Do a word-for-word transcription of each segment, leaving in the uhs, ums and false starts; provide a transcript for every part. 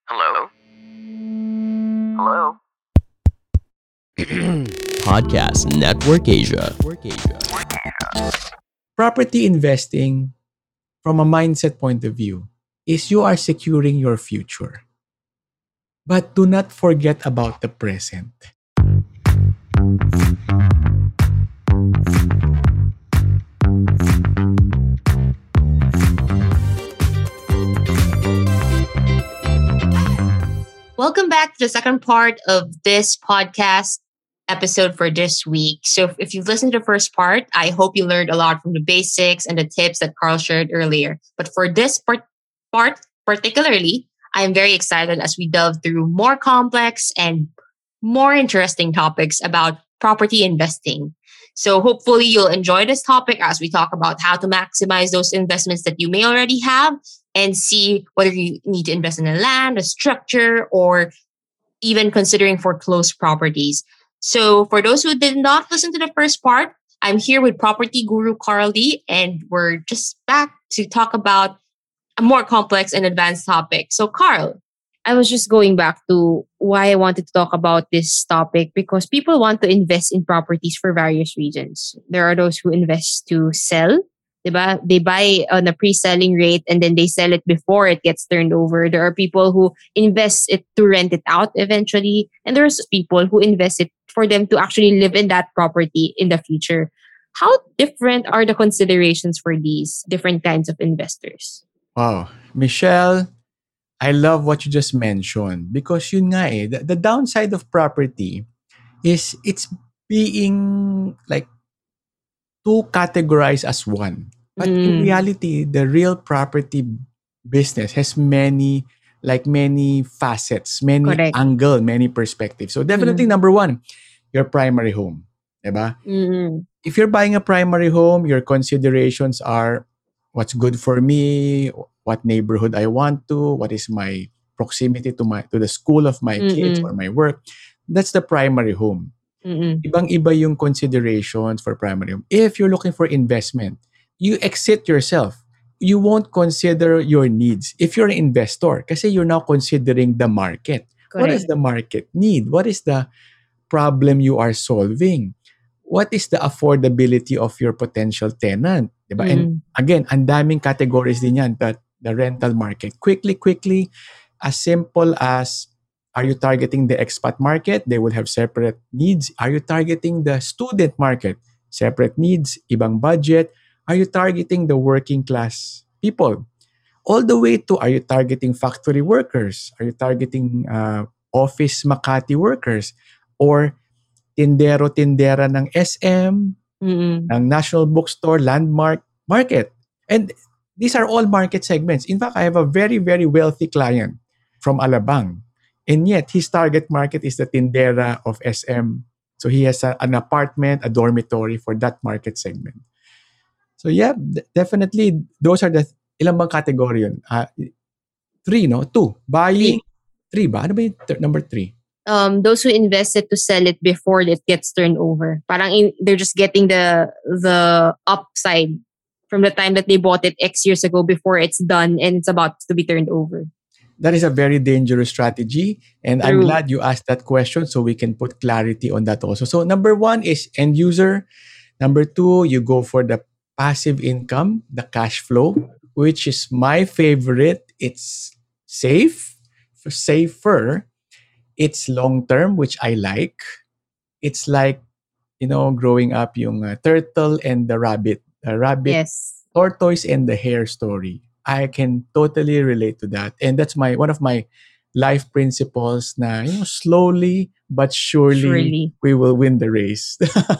Hello? Hello? Podcast Network Asia. Property investing, from a mindset point of view, is you are securing your future. But do not forget about the present. Welcome back to the second part of this podcast episode for this week. So, if you've listened to the first part, I hope you learned a lot from the basics and the tips that Carl shared earlier. But for this part, part particularly, I am very excited as we delve through more complex and more interesting topics about property investing. So, hopefully, you'll enjoy this topic as we talk about how to maximize those investments that you may already have and see whether you need to invest in a land, a structure, or even considering foreclosed properties. So, for those who did not listen to the first part, I'm here with property guru Carl D, and we're just back to talk about a more complex and advanced topic. So, Carl, I was just going back to why I wanted to talk about this topic because people want to invest in properties for various reasons. There are those who invest to sell. Diba? They buy on a pre-selling rate and then they sell it before it gets turned over. There are people who invest it to rent it out eventually. And there's people who invest it for them to actually live in that property in the future. How different are the considerations for these different kinds of investors? Wow. Michelle, I love what you just mentioned because yun nga eh, the, the downside of property is it's being like too categorized as one. But in Mm. reality, the real property business has many, like many facets, many Correct. angle, many perspectives. So definitely Mhm. number one, your primary home. Diba? Mm. If you're buying a primary home, your considerations are what's good for me, what neighborhood I want to, what is my proximity to my to the school of my kids or Mm-mm. my work. That's the primary home. Mm-mm. Ibang-iba yung considerations for primary home. If you're looking for investment, you exit yourself. You won't consider your needs. If you're an investor, kasi you're now considering the market. What does Correct. the market need? What is the problem you are solving? What is the affordability of your potential tenant? Diba? And Mm. again, ang daming categories din yan, that the rental market. Quickly, quickly, as simple as, are you targeting the expat market? They will have separate needs. Are you targeting the student market? Separate needs, ibang budget. Are you targeting the working class people? All the way to, are you targeting factory workers? Are you targeting uh, office Makati workers? Or tindero-tindera ng S M, Mm-mm. ng National Bookstore, Landmark Market. And these are all market segments. In fact, I have a very, very wealthy client from Alabang. And yet, his target market is the tindera of S M. So he has a, an apartment, a dormitory for that market segment. So yeah, d- definitely, those are the, ilang bang category yun? Uh, three, no? Two. Buying. Three ba? Ano ba yung thir- number three? Um, those who invested to sell it before it gets turned over. Parang in, they're just getting the the upside from the time that they bought it X years ago before it's done and it's about to be turned over. That is a very dangerous strategy. And I'm True. glad you asked that question so we can put clarity on that also. So, number one is end user. Number two, you go for the passive income, the cash flow, which is my favorite. It's safe, safer. It's long term, which I like. It's like, you know, growing up yung uh, turtle and the rabbit. The rabbit, Yes. tortoise and the hare story. I can totally relate to that. And that's my one of my life principles na you know, slowly but surely, Surely. we will win the race.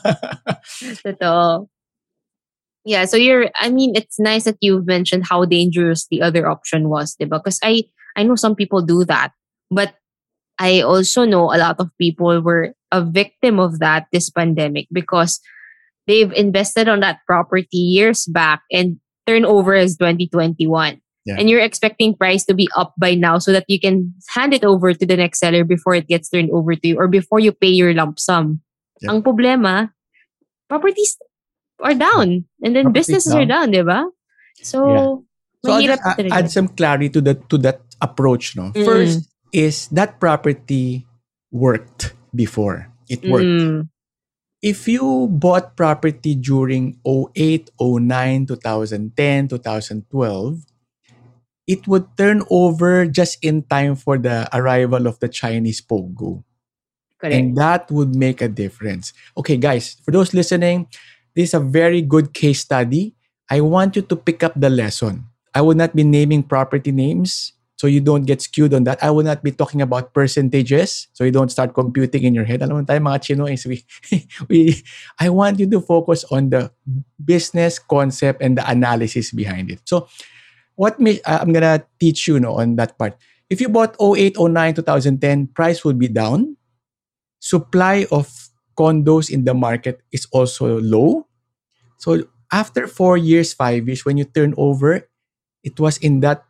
Totoo. Yeah, so you're, I mean, it's nice that you've mentioned how dangerous the other option was, diba? Because I, I know some people do that, but I also know a lot of people were a victim of that this pandemic because they've invested on that property years back and turnover is twenty twenty-one. Yeah. And you're expecting price to be up by now so that you can hand it over to the next seller before it gets turned over to you or before you pay your lump sum. Yep. Ang problema, properties are down and then Properties businesses are down. down, di ba? So, So I'll mahirap just a- talaga. add some clarity to that to that approach. No, Mm. first, is that property worked before. It worked. Mm, If you bought property during oh eight, oh nine, twenty ten, twenty twelve, it would turn over just in time for the arrival of the Chinese Pogo. correct. And that would make a difference. Okay, guys, for those listening, this is a very good case study. I want you to pick up the lesson. I will not be naming property names so you don't get skewed on that. I will not be talking about percentages so you don't start computing in your head. Alam mo tayo mga Chinois, we, we, I want you to focus on the business concept and the analysis behind it. So what may, uh, I'm gonna teach you no, on that part. If you bought oh eight, oh nine, twenty ten, price would be down. Supply of condos in the market is also low. So after four years, five years, when you turn over, it was in that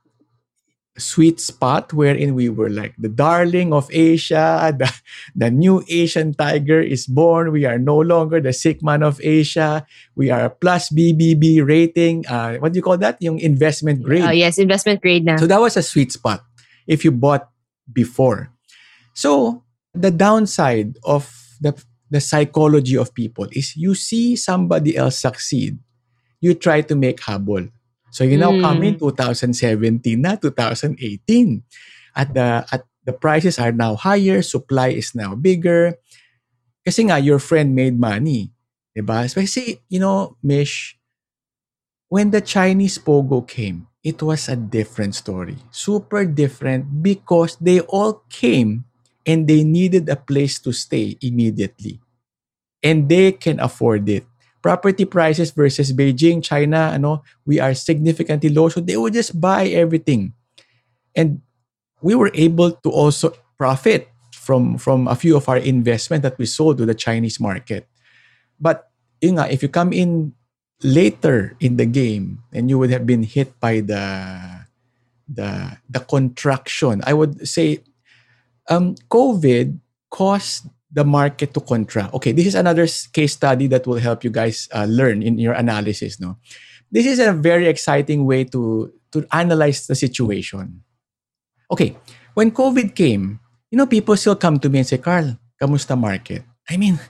sweet spot wherein we were like the darling of Asia, the, the new Asian tiger is born. We are no longer the sick man of Asia. We are a plus B B B rating. Uh, what do you call that? Yung investment grade. Uh, yes, investment grade na. So that was a sweet spot if you bought before. So the downside of the, the psychology of people is you see somebody else succeed, you try to make habol. So you now come in Mm, twenty seventeen na twenty eighteen. At the at the prices are now higher, supply is now bigger. Kasi nga your friend made money, 'di ba? Especially, you know, Mish, when the Chinese Pogo came, it was a different story. Super different because they all came and they needed a place to stay immediately. And they can afford it. Property prices versus Beijing, China, ano, we are significantly low. So they would just buy everything. And we were able to also profit from, from a few of our investment that we sold to the Chinese market. But yun nga, if you come in later in the game and you would have been hit by the the the contraction, I would say um, COVID caused the market to contract. Okay, this is another s- case study that will help you guys uh, learn in your analysis. No, this is a very exciting way to to analyze the situation. Okay, when COVID came, you know, people still come to me and say, "Carl, kamusta market?" I mean,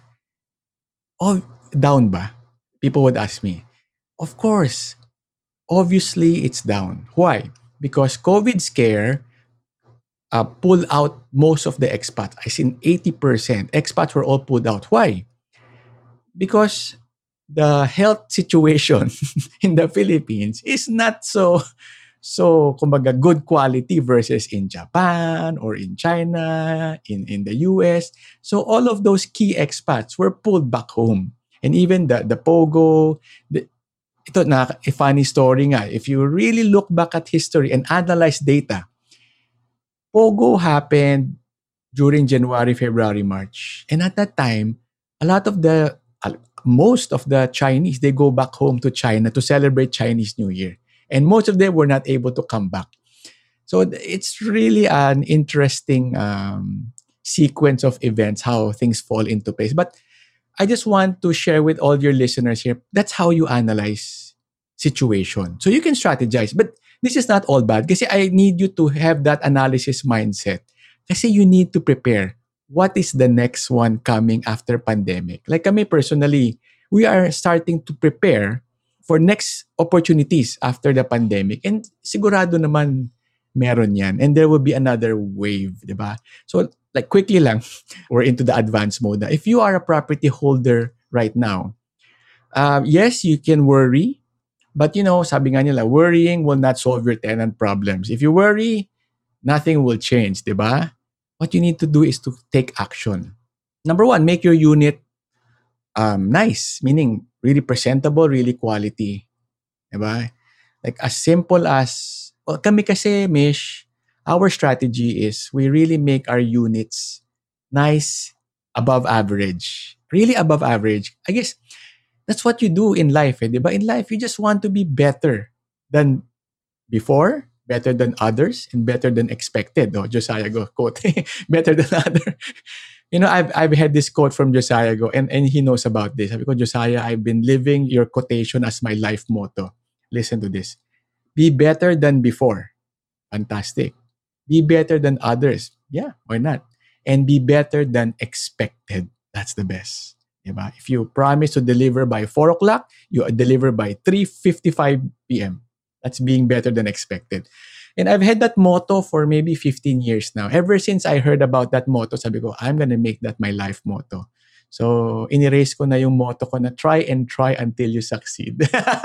oh, down ba? People would ask me. Of course, obviously it's down. Why? Because COVID scare uh, pulled out most of the expats. I seen eighty percent. Expats were all pulled out. Why? Because the health situation in the Philippines is not so so kumbaga good quality versus in Japan or in China, in, in the U S. So all of those key expats were pulled back home. And even the, the Pogo, the, ito na a funny story nga. If you really look back at history and analyze data, Pogo happened during January, February, March. And at that time, a lot of the, uh, most of the Chinese, they go back home to China to celebrate Chinese New Year. And most of them were not able to come back. So th- it's really an interesting um, sequence of events, how things fall into place. But I just want to share with all your listeners here, that's how you analyze situation. So you can strategize. But this is not all bad. Kasi I need you to have that analysis mindset. Kasi you need to prepare. What is the next one coming after pandemic? Like kami personally, we are starting to prepare for next opportunities after the pandemic. And sigurado naman meron yan. And there will be another wave, di ba? So like quickly lang, we're into the advanced mode. na. If you are a property holder right now, uh, yes, you can worry. But you know, sabi nga nila, worrying will not solve your tenant problems. If you worry, nothing will change, di ba? What you need to do is to take action. Number one, make your unit um, nice, meaning really presentable, really quality. Diba? Like as simple as, well, kami kasi, Mish, our strategy is we really make our units nice, above average. Really above average. I guess that's what you do in life. Eh, diba? In life, you just want to be better than before, better than others, and better than expected. Oh, Josiah Go quote. Better than other. You know, I've I've had this quote from Josiah Go, and, and he knows about this. Sabi ko, Josiah, I've been living your quotation as my life motto. Listen to this. Be better than before. Fantastic. Be better than others. Yeah, why not? And be better than expected. That's the best. Diba? If you promise to deliver by four o'clock, you deliver by three fifty-five p.m. That's being better than expected. And I've had that motto for maybe fifteen years now. Ever since I heard about that motto, sabi ko, I'm gonna make that my life motto. So, in-erase ko na yung motto ko na try and try until you succeed.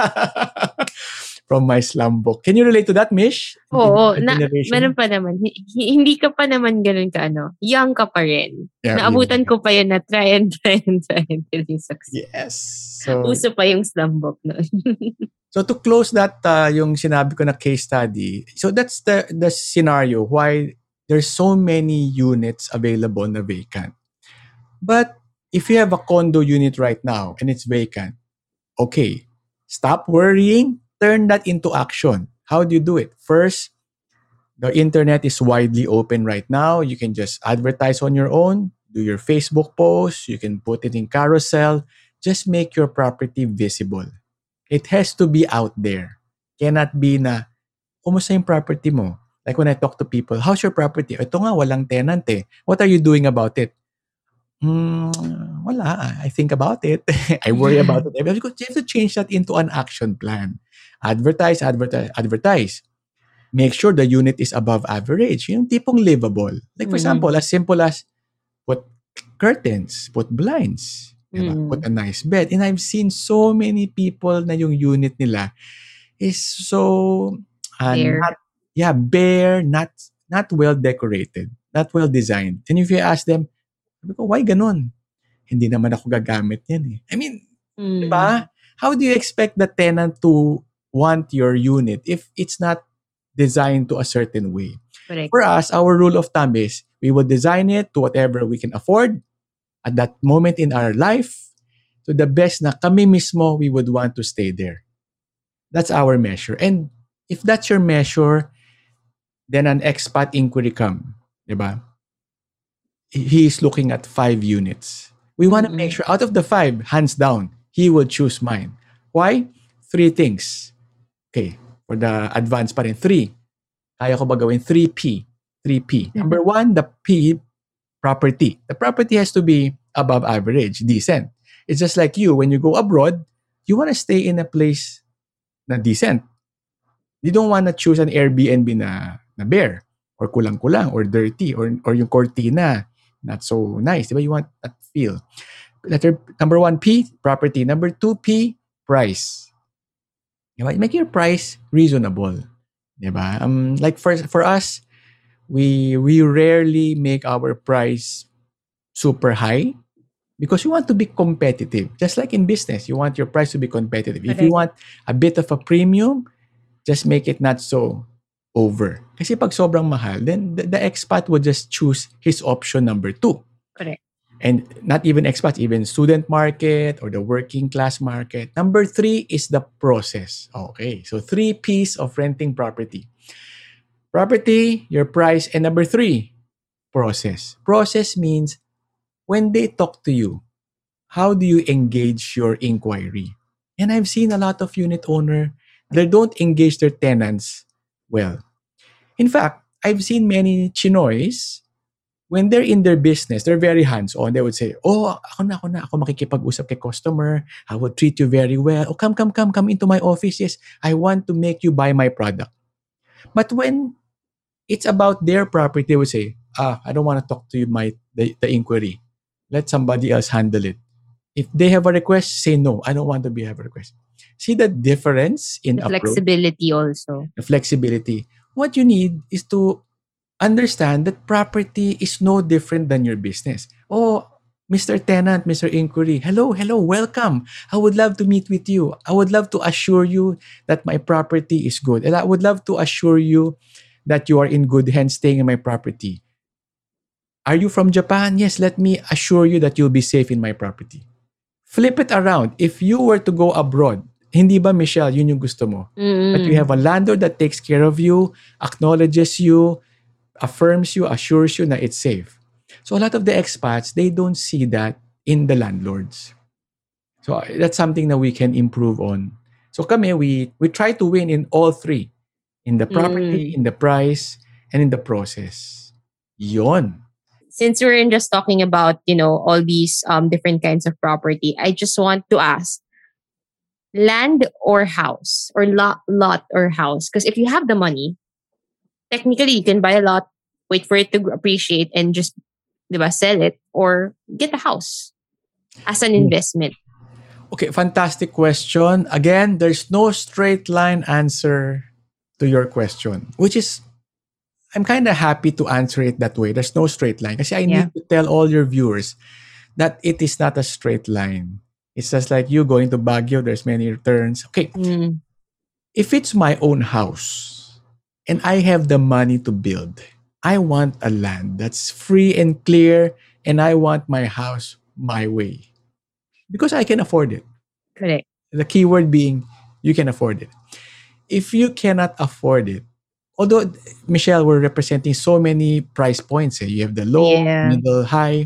From my slum book. Can you relate to that, Mish? Oo, The na, generation? meron pa naman. Hi- hi- Hindi ka pa naman ganun ka ano. Young ka pa rin. Yeah, Naabutan yeah. ko pa yun na try and try and try until you succeed. Yes. So, Uso pa yung slum book nun. so to close that, uh, yung sinabi ko na case study, so that's the the scenario why there's so many units available na vacant. But if you have a condo unit right now and it's vacant, okay, stop worrying, turn that into action. How do you do it? First, the internet is widely open right now. You can just advertise on your own, do your Facebook posts, you can put it in carousel. Just make your property visible. It has to be out there. Cannot be na, kumusta yung property mo? Like when I talk to people, how's your property? Ito nga, walang tenant eh. What are you doing about it? Hmm, wala. I think about it. I worry about it. Because you have to change that into an action plan. Advertise, advertise, advertise. Make sure the unit is above average. Yung tipong livable. Like for Mhm. example, as simple as put curtains, put blinds, diba? Mm. Put a nice bed. And I've seen so many people na yung unit nila is so uh, Bare. not yeah, bare, not not well decorated, not well designed. And if you ask them, sabi ko, why ganun? Hindi naman ako gagamit yan eh. I mean, Mm. diba? How do you expect the tenant to want your unit if it's not designed to a certain way? Correct. For us, our rule of thumb is we will design it to whatever we can afford at that moment in our life to the best na kami mismo we would want to stay there. That's our measure. And if that's your measure, then an expat inquiry come. Diba? He is looking at five units. We want to Mm-mm. make sure out of the five, hands down, he will choose mine. Why? Three things. Okay, for the advance pa rin. Three. Kaya ko ba gawin? three P. three P. Number one, the P, property. The property has to be above average, decent. It's just like you, when you go abroad, you want to stay in a place na decent. You don't want to choose an Airbnb na, na bare, or kulang-kulang, or dirty, or, or yung cortina, not so nice. Diba? You want that feel. Letter, number one, P, property. Number two, P, price. Diba? Make your price reasonable. Diba? Um, like for, for us, we we rarely make our price super high because you want to be competitive. Just like in business, you want your price to be competitive. If you Correct. want a bit of a premium, just make it not so over. Kasi pag sobrang mahal, then the, the expat will just choose his option number two. Correct. And not even expats, even student market or the working class market. Number three is the process. Okay, so three P's of renting property. Property, your price, and number three, process. Process means when they talk to you, how do you engage your inquiry? And I've seen a lot of unit owner, they don't engage their tenants well. In fact, I've seen many Chinoys, when they're in their business, they're very hands-on. They would say, oh, ako na, ako na, ako makikipag-usap kay customer. I will treat you very well. Oh, come, come, come, come into my office. Yes, I want to make you buy my product. But when it's about their property, they would say, ah, I don't want to talk to you, my the, the inquiry. Let somebody else handle it. If they have a request, say no. I don't want to be have a request. See the difference in The approach, flexibility also. the flexibility. What you need is to understand that property is no different than your business. Oh, Mister Tenant, Mister Inquiry, hello, hello, welcome. I would love to meet with you. I would love to assure you that my property is good. And I would love to assure you that you are in good hands staying in my property. Are you from Japan? Yes, let me assure you that you'll be safe in my property. Flip it around. If you were to go abroad, hindi ba, Michelle, yun yung gusto mo? Mm-mm. But you have a landlord that takes care of you, acknowledges you, affirms you, assures you that it's safe. So a lot of the expats, they don't see that in the landlords. So uh, that's something that we can improve on. So kami, we, we try to win in all three. In the property, Mm. in the price, and in the process. Yon. Since we're in just talking about, you know, all these um different kinds of property, I just want to ask, land or house, or lot lot or house? Because if you have the money, technically you can buy a lot, wait for it to appreciate, and just, diba, sell it or get a house as an investment. Okay, fantastic question. Again, there's no straight line answer to your question, which is, I'm kind of happy to answer it that way. There's no straight line. Kasi I Yeah. need to tell all your viewers that it is not a straight line. It's just like you going to Baguio, there's many returns. Okay, Mm, if it's my own house and I have the money to build, I want a land that's free and clear, and I want my house my way because I can afford it. correct. The key word being you can afford it. If you cannot afford it, although, Michelle, we're representing so many price points. Eh? You have the low, Yeah. middle, high.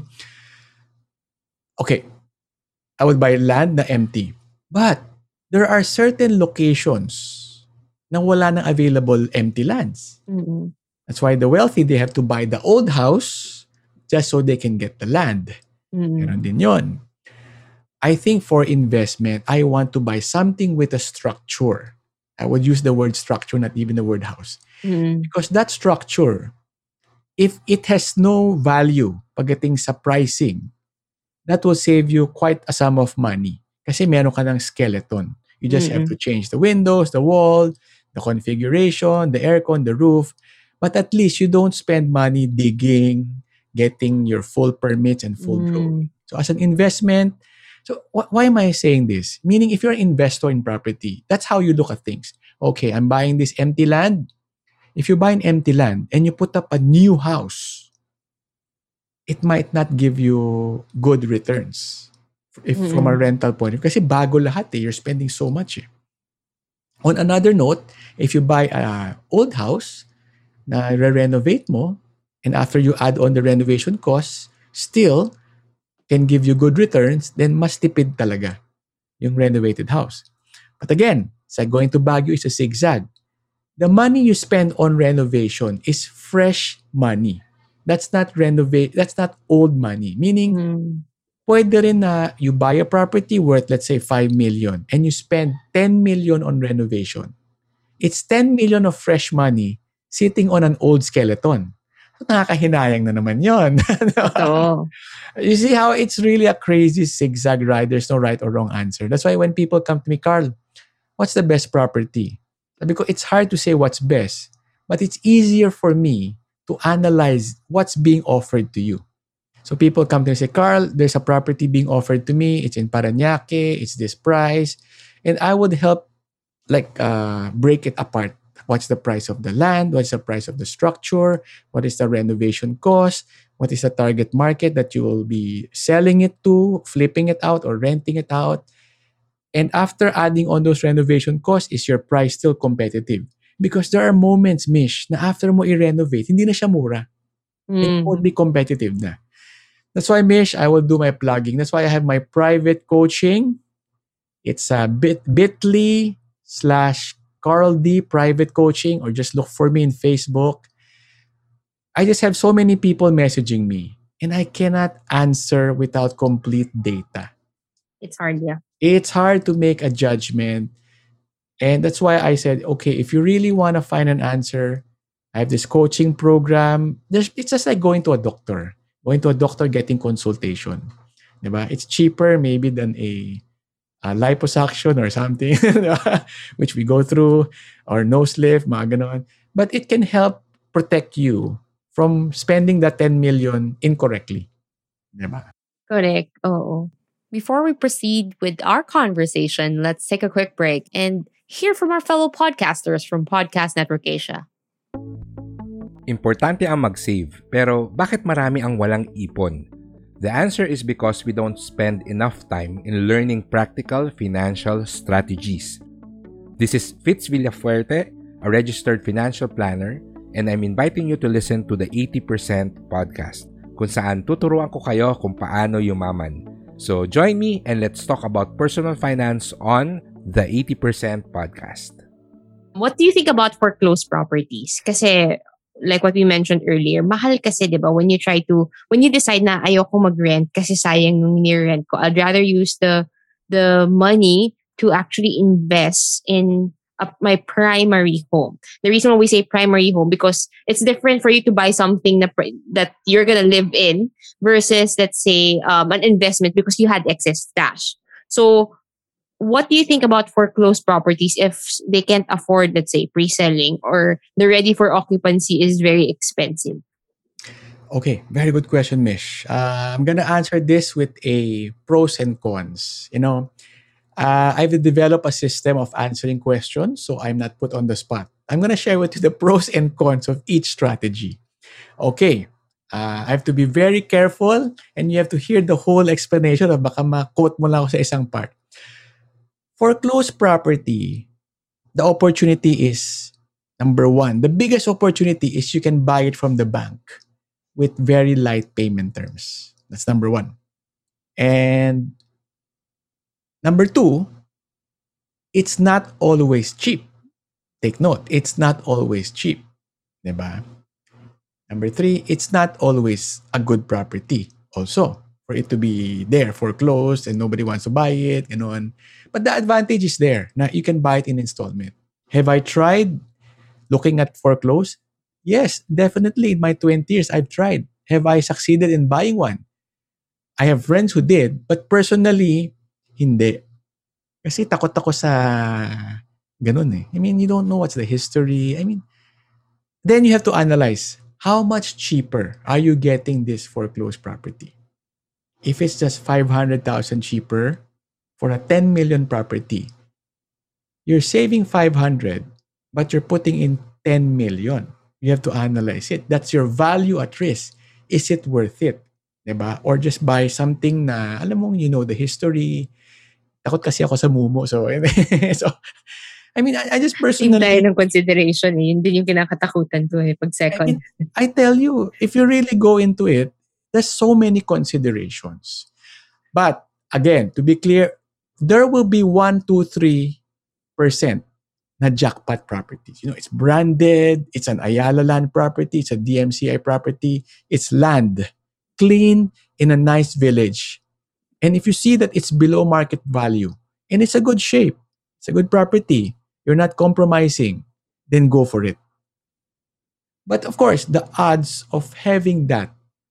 Okay, I would buy land na empty. But there are certain locations na wala nang available empty lands. Mm-mm. That's why the wealthy, they have to buy the old house just so they can get the land. Mm-mm. Meron din yun. I think for investment, I want to buy something with a structure. I would use the word structure, not even the word house. Mm-mm. Because that structure, if it has no value pagdating sa pricing, that will save you quite a sum of money. Kasi meron ka ng skeleton. You just have Mm-mm. to change the windows, the wall, the configuration, the aircon, the roof. But at least you don't spend money digging, getting your full permits and full Mm. drawing. So as an investment, so wh- why am I saying this? Meaning if you're an investor in property, that's how you look at things. Okay, I'm buying this empty land. If you buy an empty land and you put up a new house, it might not give you good returns if from a Mm-mm. rental point of view. Kasi bago lahat eh. You're spending so much eh. On another note, if you buy a old house na re-renovate mo, and after you add on the renovation costs, still can give you good returns, then mas tipid talaga yung renovated house. But again, it's like going to Baguio is a zigzag. The money you spend on renovation is fresh money. That's not renovate. That's not old money. Meaning, Mm. pwede rin na you buy a property worth, let's say, five million and you spend ten million on renovation. It's ten million of fresh money sitting on an old skeleton. So, nakakahinayang na naman yun. So, You see how it's really a crazy zigzag ride. There's no right or wrong answer. That's why when people come to me, Carl, what's the best property? Because it's hard to say what's best, but it's easier for me to analyze what's being offered to you. So people come to me and say, Carl, there's a property being offered to me. It's in Parañaque. It's this price. And I would help like uh, break it apart. What's the price of the land? What's the price of the structure? What is the renovation cost? What is the target market that you will be selling it to, flipping it out, or renting it out? And after adding on those renovation costs, is your price still competitive? Because there are moments, Mish, na after mo i-renovate, hindi na siya mura. It mm. won't be competitive na. That's why, Mish, I will do my plugging. That's why I have my private coaching. It's a bit bit.ly slash Carl D private coaching, or just look for me in Facebook. I just have so many people messaging me and I cannot answer without complete data. It's hard, yeah. It's hard to make a judgment. And that's why I said, okay, if you really want to find an answer, I have this coaching program. There's, it's just like going to a doctor. Going to a doctor, getting consultation. Diba? It's cheaper maybe than a, a liposuction or something, which we go through, or nose lift, mga ganon. But it can help protect you from spending that ten million incorrectly. Diba? Correct. Oo. Before we proceed with our conversation, let's take a quick break and hear from our fellow podcasters from Podcast Network Asia. Importante ang mag-save, pero bakit marami ang walang ipon? The answer is because we don't spend enough time in learning practical financial strategies. This is Fitz Villafuerte, a registered financial planner, and I'm inviting you to listen to the eighty percent podcast, kung saan tuturuan ko kayo kung paano yumaman. So join me and let's talk about personal finance on the eighty percent podcast. What do you think about foreclosed properties? Kasi like what we mentioned earlier, mahal kasi, di ba, when you try to, when you decide na ayoko mag-rent kasi sayang yung ni-rent ko, I'd rather use the the money to actually invest in a, my primary home. The reason why we say primary home, because it's different for you to buy something that, that you're gonna live in versus, let's say, um, an investment because you had excess cash. So, what do you think about foreclosed properties if they can't afford, let's say, pre-selling, or the ready for occupancy is very expensive? Okay, very good question, Mish. Uh, I'm gonna answer this with a pros and cons. You know, uh, I've developed a system of answering questions, so I'm not put on the spot. I'm gonna share with you the pros and cons of each strategy. Okay, uh, I have to be very careful, and you have to hear the whole explanation, or baka ma-quote mo lang ako sa isang part. Foreclosed property, the opportunity is, number one, the biggest opportunity is you can buy it from the bank with very light payment terms. That's number one. And number two, it's not always cheap. Take note, it's not always cheap. Diba? Number three, it's not always a good property also. For it to be there foreclosed and nobody wants to buy it, you know. And, but the advantage is there. Now you can buy it in installment. Have I tried looking at foreclosed? Yes, definitely. In my twenty years, I've tried. Have I succeeded in buying one? I have friends who did, but personally, hindi. Kasi takot ako sa ganun eh. I mean, you don't know what's the history. I mean, then you have to analyze, how much cheaper are you getting this foreclosed property? If it's just five hundred thousand cheaper for a ten million property, you're saving five hundred, but you're putting in ten million. You have to analyze it. That's your value at risk. Is it worth it? Diba? Or just buy something na, alam mo, you know the history. Takot kasi ako sa mumo. So, so I mean, I, I just personally... Yung tayo ng consideration eh. Yun din yung kinakatakutan ko eh, pag second. I, mean, I tell you, if you really go into it, there's so many considerations. But, again, to be clear, there will be one, two, three percent na jackpot properties. You know, it's branded, it's an Ayala land property, it's a D M C I property, it's land, clean, in a nice village. And if you see that it's below market value, and it's a good shape, it's a good property, you're not compromising, then go for it. But of course, the odds of having that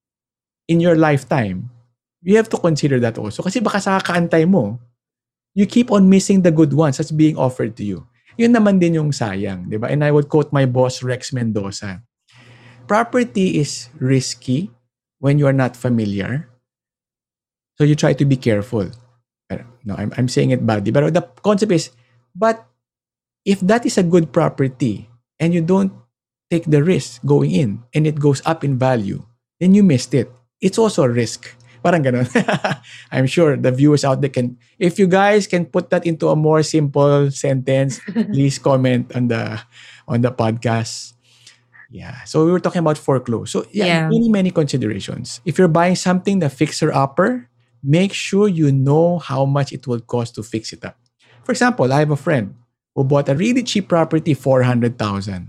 in your lifetime, you have to consider that also. Kasi baka sa kakaantay mo, you keep on missing the good ones that's being offered to you. Yun naman din yung sayang, di ba? And I would quote my boss, Rex Mendoza. Property is risky when you are not familiar. So you try to be careful. No, I'm, I'm saying it badly. But the concept is, but if that is a good property and you don't take the risk going in and it goes up in value, then you missed it. It's also a risk. Parang ganun. I'm sure the viewers out there can, if you guys can put that into a more simple sentence, please comment on the on the podcast. Yeah. So we were talking about foreclose. So yeah, Yeah. many, many considerations. If you're buying something, the fixer-upper, make sure you know how much it will cost to fix it up. For example, I have a friend who bought a really cheap property, four hundred thousand.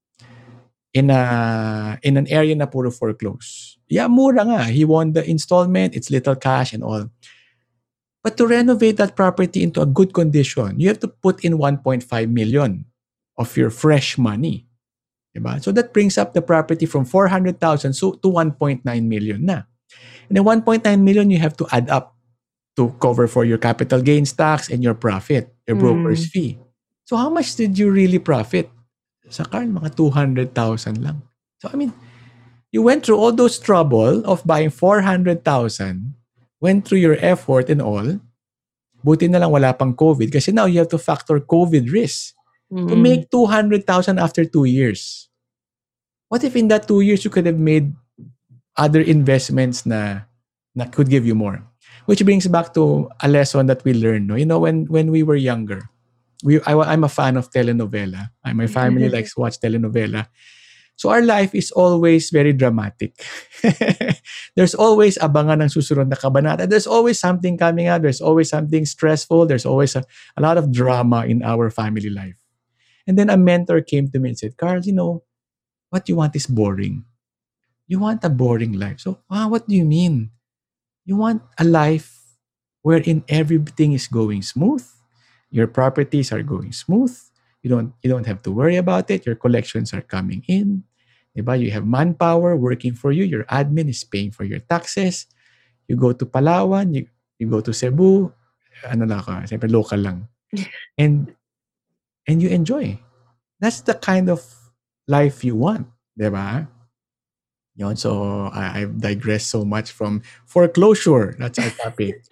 In a in an area na puro foreclose. Yeah, mura nga. He won the installment, it's little cash and all. But to renovate that property into a good condition, you have to put in one point five million of your fresh money. Diba? So that brings up the property from four hundred thousand so to one point nine million na. And then one point nine million you have to add up to cover for your capital gains tax and your profit, your broker's Mm. fee. So how much did you really profit? Sa car, mga two hundred thousand lang. So I mean, you went through all those trouble of buying four hundred thousand, went through your effort and all. Buti na lang wala pang COVID kasi now you have to factor COVID risk to Mm. make two hundred thousand after two years. What if in that two years you could have made other investments na, na could give you more? Which brings back to a lesson that we learned. No? You know, when, when we were younger, we I, I'm a fan of telenovela. I, my family likes to watch telenovela. So our life is always very dramatic. There's always abangan ng susunod na kabanata. There's always something coming out. There's always something stressful. There's always a, a lot of drama in our family life. And then a mentor came to me and said, Carl, you know, what you want is boring. You want a boring life. So, ah, what do you mean? You want a life wherein everything is going smooth. Your properties are going smooth. You don't you don't have to worry about it. Your collections are coming in. Diba? You have manpower working for you. Your admin is paying for your taxes. You go to Palawan, you, you go to Cebu, ano lang ka, siyempre local lang. And and you enjoy. That's the kind of life you want, diba? Yon, so I, I've digressed so much from foreclosure. That's our topic.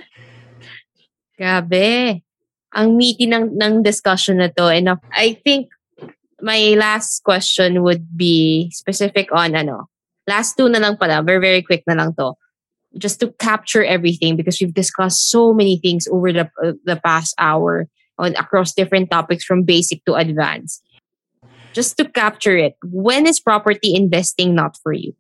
Grabe. Ang meaty ng, ng discussion na to. And uh, I think my last question would be specific on ano. Last two na lang pala. Very, very quick na lang to. Just to capture everything because we've discussed so many things over the uh, the past hour on across different topics from basic to advanced. Just to capture it, when is property investing not for you?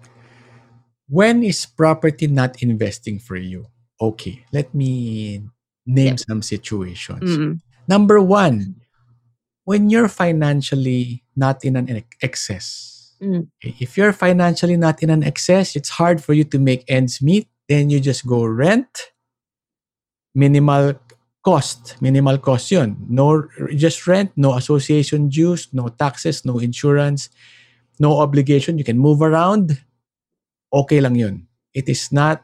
When is property not investing for you? Okay, let me name Yeah. some situations. Mm. Number one, when you're financially not in an ex- excess. Mm. Okay, if you're financially not in an excess, it's hard for you to make ends meet, then you just go rent, minimal cost, minimal cost yun. No, just rent, no association dues, no taxes, no insurance, no obligation. You can move around. Okay lang yun. It is not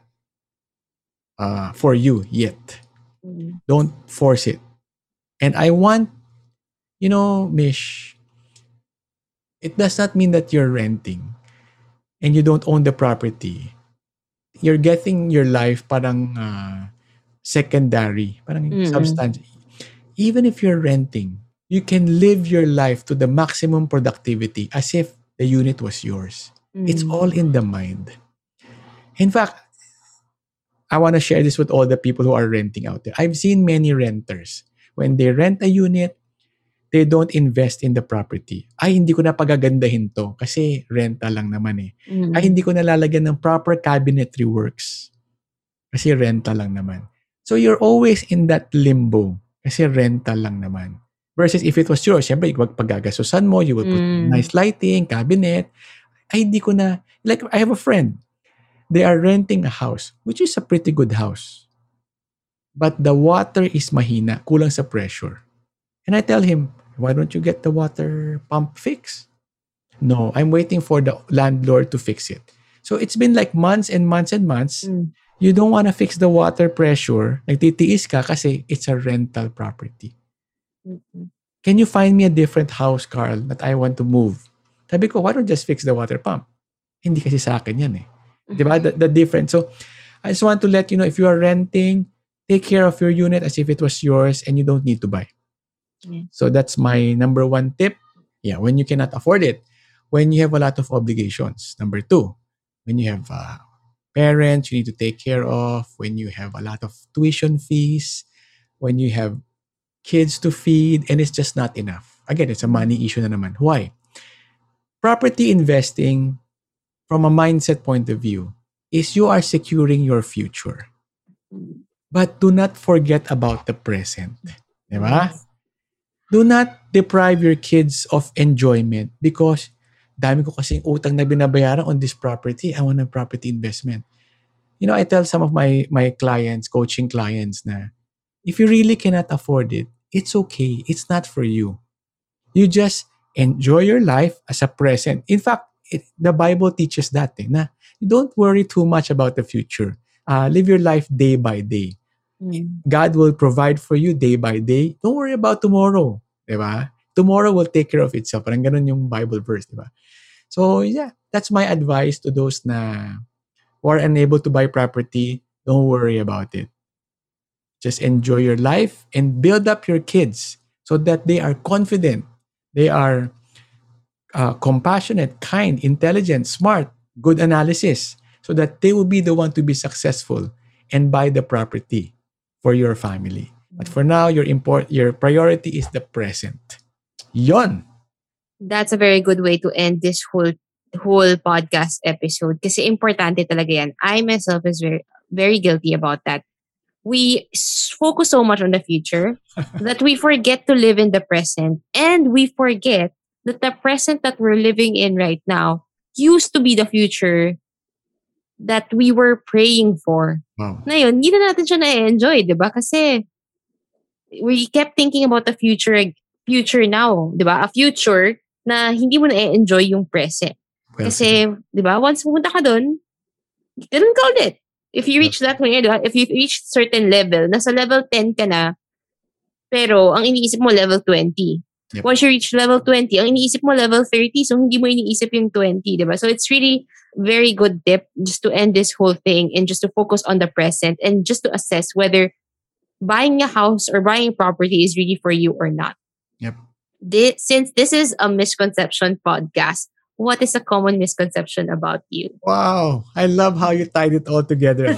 uh, for you yet. Mm. Don't force it. And I want, you know, Mish, it does not mean that you're renting and you don't own the property. You're getting your life parang uh, secondary, parang Mm-mm. substance. Even if you're renting, you can live your life to the maximum productivity as if the unit was yours. It's Mm. all in the mind. In fact, I want to share this with all the people who are renting out there. I've seen many renters. When they rent a unit, they don't invest in the property. Ay, hindi ko na pagagandahin to kasi renta lang naman eh. Mm. Ay, hindi ko na lalagyan ng proper cabinetry works kasi renta lang naman. So, you're always in that limbo kasi renta lang naman. Versus if it was yours, syempre, pagpagagastusan mo, you will put Mm. nice lighting, cabinet. Ay, hindi ko na. Like, I have a friend. They are renting a house, which is a pretty good house. But the water is mahina, kulang sa pressure. And I tell him, why don't you get the water pump fixed? No, I'm waiting for the landlord to fix it. So it's been like months and months and months. Mm. You don't want to fix the water pressure. Nagtitiis ka kasi it's a rental property. Mm. Can you find me a different house, Carl, that I want to move? Sabi ko, why don't you just fix the water pump? Hindi kasi sa akin yan eh. Diba? The, the difference. So, I just want to let you know, if you are renting, take care of your unit as if it was yours and you don't need to buy. Yeah. So, that's my number one tip. Yeah, when you cannot afford it. When you have a lot of obligations. Number two, when you have uh, parents you need to take care of. When you have a lot of tuition fees. When you have kids to feed and it's just not enough. Again, it's a money issue na naman. Why? Property investing, from a mindset point of view, is you are securing your future. But do not forget about the present. Diba? Do not deprive your kids of enjoyment because dami ko kasing utang na binabayaran on this property. I want a property investment. You know, I tell some of my my clients, coaching clients na, if you really cannot afford it, it's okay. It's not for you. You just enjoy your life as a present. In fact, it, the Bible teaches that eh, na you don't worry too much about the future. Uh, live your life day by day. Mm. God will provide for you day by day. Don't worry about tomorrow. Diba? Tomorrow will take care of itself. Parang ganun yung Bible verse. Diba? So, yeah, that's my advice to those na who are unable to buy property. Don't worry about it. Just enjoy your life and build up your kids so that they are confident. They are uh, compassionate, kind, intelligent, smart, good analysis, so that they will be the one to be successful and buy the property for your family. But for now, your import, your priority is the present. Yon. That's a very good way to end this whole whole podcast episode kasi importante talaga yan. I myself is very very guilty about that. We s- focus so much on the future that we forget to live in the present and we forget that the present that we're living in right now used to be the future that we were praying for. Wow. Ngayon, hindi na natin siya na-enjoy, di ba? Kasi we kept thinking about the future future now, di ba? A future na hindi mo na-enjoy yung present. Well Kasi, di ba, once pumunta ka doon, ganun ka ulit. If you reach that way, di ba? If you reach certain level, nasa level ten ka na, pero ang iniisip mo level twenty. Yep. Once you reach level twenty, ang iniisip mo level thirty, so hindi mo iniisip yung twenty, di ba? So it's really very good tip just to end this whole thing and just to focus on the present and just to assess whether buying a house or buying a property is really for you or not. Yep. This, since this is a misconception podcast, what is a common misconception about you? Wow. I love how you tied it all together.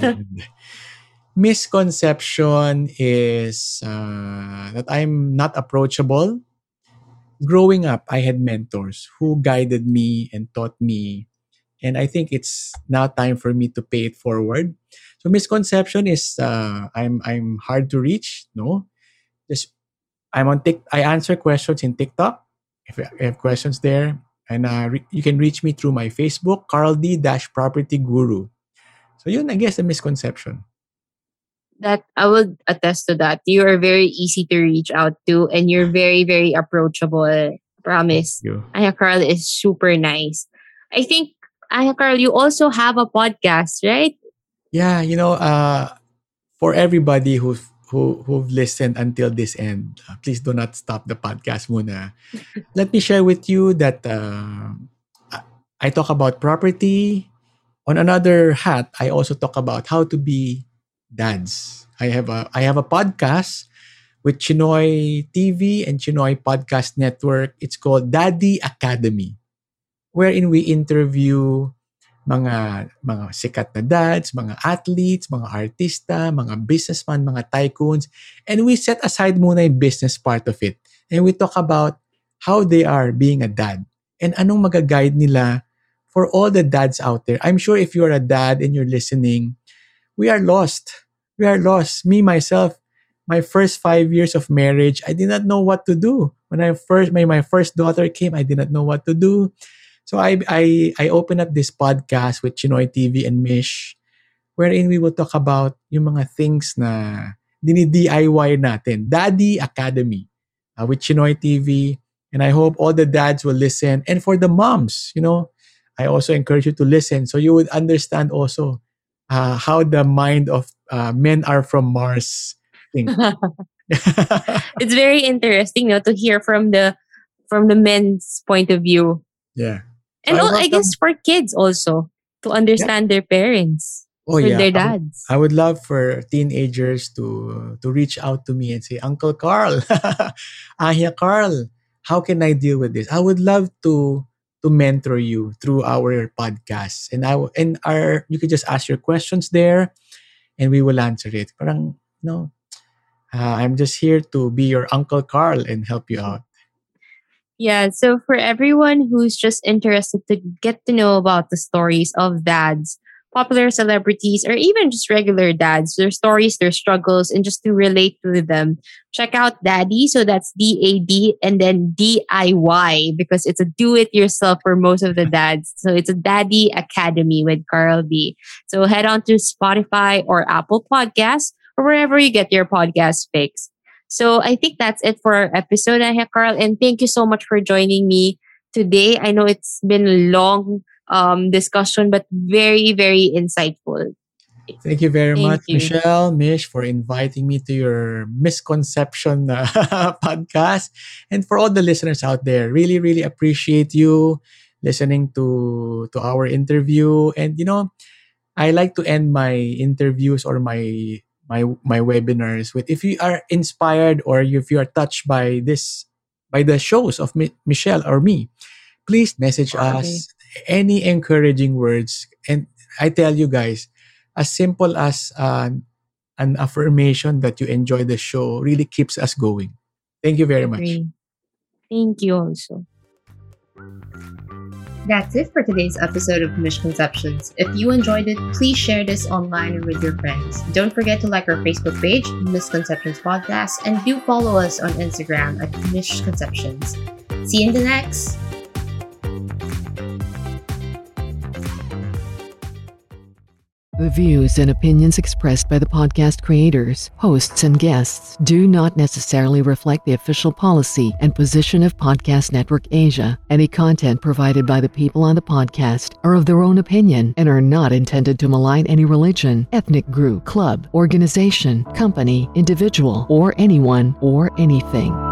Misconception is uh, that I'm not approachable. Growing up, I had mentors who guided me and taught me. And I think it's now time for me to pay it forward. So misconception is uh, I'm I'm hard to reach. No, just I'm on Tik. I answer questions in TikTok. If you have questions there, and uh, re- you can reach me through my Facebook, Carl D dash Property Guru. So yun, I guess, a misconception. That I would attest to that. You are very easy to reach out to and you're very, very approachable. Promise. You. Aya Carl is super nice. I think, Aya Carl, you also have a podcast, right? Yeah, you know, uh, for everybody who who who've listened until this end, uh, please do not stop the podcast muna. Let me share with you that uh, I- I talk about property. On another hat, I also talk about how to be dads. I have a I have a podcast with Chinoy T V and Chinoy Podcast Network. It's called Daddy Academy, wherein we interview mga mga sikat na dads, mga athletes, mga artista, mga businessman, mga tycoons, and we set aside muna yung business part of it. And we talk about how they are being a dad and anong magaguide nila for all the dads out there. I'm sure if you're a dad and you're listening, we are lost. We are lost. Me, myself, my first five years of marriage, I did not know what to do. When I first, my, my first daughter came, I did not know what to do. So I I I opened up this podcast with Chinoy T V and Mish, wherein we will talk about yung mga things na dini-D I Y natin. Daddy Academy uh, with Chinoy T V. And I hope all the dads will listen. And for the moms, you know, I also encourage you to listen so you would understand also uh, how the mind of uh, men are from Mars think. It's very interesting, you know, to hear from the from the men's point of view. Yeah. And So I al- I welcome- guess for kids also to understand their parents, Oh for yeah. their I would- dads. I would love for teenagers to to reach out to me and say, Uncle Carl, Ahia Carl, how can I deal with this? I would love to to mentor you through our podcast, and I will- and our you could just ask your questions there, and we will answer it. Parang no, uh, I'm just here to be your Uncle Carl and help you out. Yeah, so for everyone who's just interested to get to know about the stories of dads, popular celebrities, or even just regular dads, their stories, their struggles, and just to relate to them, check out Daddy. So that's D A D and then D I Y because it's a do it yourself for most of the dads. So it's a Daddy Academy with Carl D. So head on to Spotify or Apple Podcasts or wherever you get your podcast fix. So I think that's it for our episode, Aya Carl. And thank you so much for joining me today. I know it's been a long um, discussion, but very, very insightful. Thank you very Thank much, you. Michelle, Mish, for inviting me to your misconception uh, podcast. And for all the listeners out there, really, really appreciate you listening to to our interview. And you know, I like to end my interviews or my my my webinars with, if you are inspired or if you are touched by this by the shows of Mi- Michelle or me, please message us any encouraging words. And I tell you guys, as simple as uh, an affirmation that you enjoy the show really keeps us going. Thank you very much. Agree. Thank you also. That's it for today's episode of Misconceptions. If you enjoyed it, please share this online or with your friends. Don't forget to like our Facebook page, Misconceptions Podcast, and do follow us on Instagram at Misconceptions. See you in the next. The views and opinions expressed by the podcast creators, hosts, and guests do not necessarily reflect the official policy and position of Podcast Network Asia. Any content provided by the people on the podcast are of their own opinion and are not intended to malign any religion, ethnic group, club, organization, company, individual, or anyone or anything.